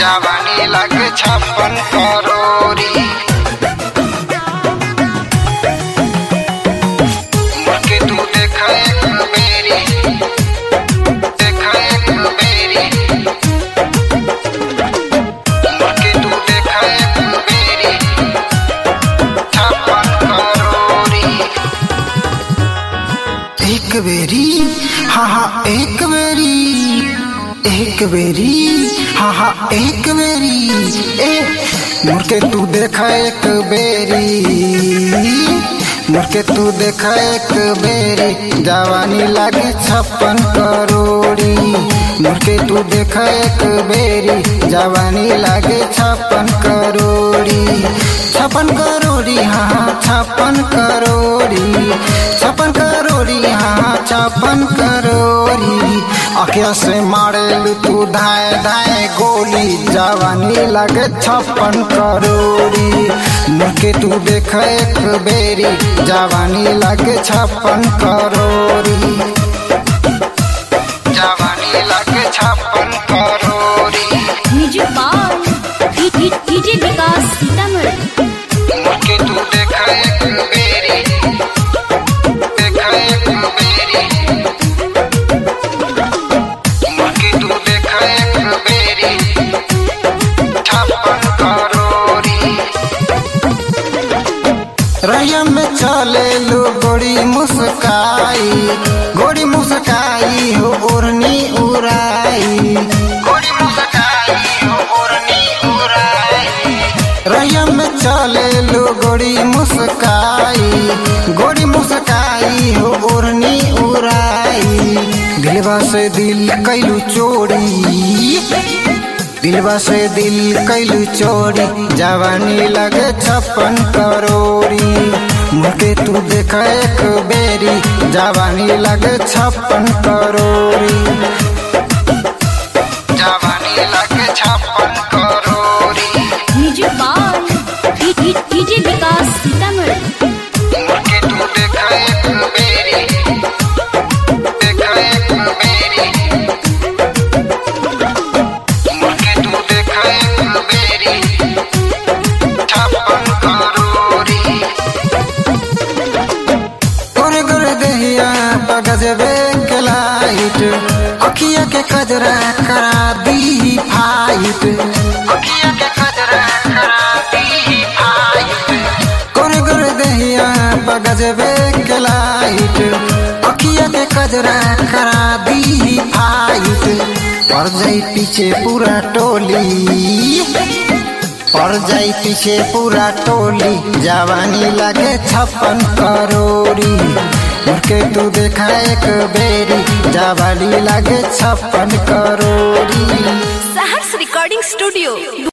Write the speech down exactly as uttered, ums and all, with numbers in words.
जवानी लगे छप्पन करोड़ी। मुड़के तू देखा एक बेरी, देखा एक बेरी, मुड़के तू देखा एक बेरी, छप्पन करोड़ी। एक बेरी हाँ हाँ एक बेरी, एक बेरी हाँ हाँ एक बेरी, ए मुड़के तू देखा एक बेरी, मुड़के तू देखा एक बेरी, जवानी लागे छप्पन करोड़ी। मुड़के तू देखा एक बेरी, जवानी लागे छप्पन करोड़ी, छप्पन करोड़ी हाँ छप्पन करोड़ी, छप्पन करोड़ी हाँ छप्पन करोड़ी। अखिया से मारेलू तू धाए धाए गोली, जवानी लगे छप्पन करोड़ी। मुड़के तू देख एक बेरी, जवानी लगे छप्पन करोड़ी, जवानी लगे छप्पन करोड़ी। डीजे बाल डीजे विकास सीतामढ़ी। मुड़के तू देख एक बेरी, देख एक बेरी, मुड़के तू देख एक बेरी, छप्पन करोड़ी। रैया में चले लो गोड़ी मुस्काई, गोड़ी मुस्काई हो ओढ़नी उड़ाई, गोड़ी मुस्काई हो ओढ़नी उड़ाई। रैया में चले लो गोड़ी मुस्काई, गोड़ी मुस्काई हो ओढ़नी उड़ाई। दिलवा से दिल कैलू चोरी, दिलवा से दिल कैलू चोरी, जवानी लगे छप्पन करोड़ी। मुड़के तू देखा एक बेरी, जवानी लगे छप्पन करोड़ी, जवानी लगे छप्पन करोड़ी। डीजे बाल डीजे विकास सीतामढ़ी। मुड़के तू देखा एक बेरी, देखा एक बेरी, मुड़के तू देखा एक बेरी, छप्पन करोड़ी। गोरे गोरे देहिया बगजबे के लाइट, अखिया के कजरा करा दी फाइट, अखिया के कजरा करा दी फाइट। गोरे गोरे देहिया बगजबे के लाइट, अखिया के कजरा करा दी फाइट। पड़ जाई पीछे पूरा टोली, पड़ जाई पीछे पूरा टोली, जवानी लगे छप्पन करोड़ी। मुड़के तू देखा एक बेरी, जवानी लगे छप्पन करोड़ी। सहर्ष रिकॉर्डिंग स्टूडियो।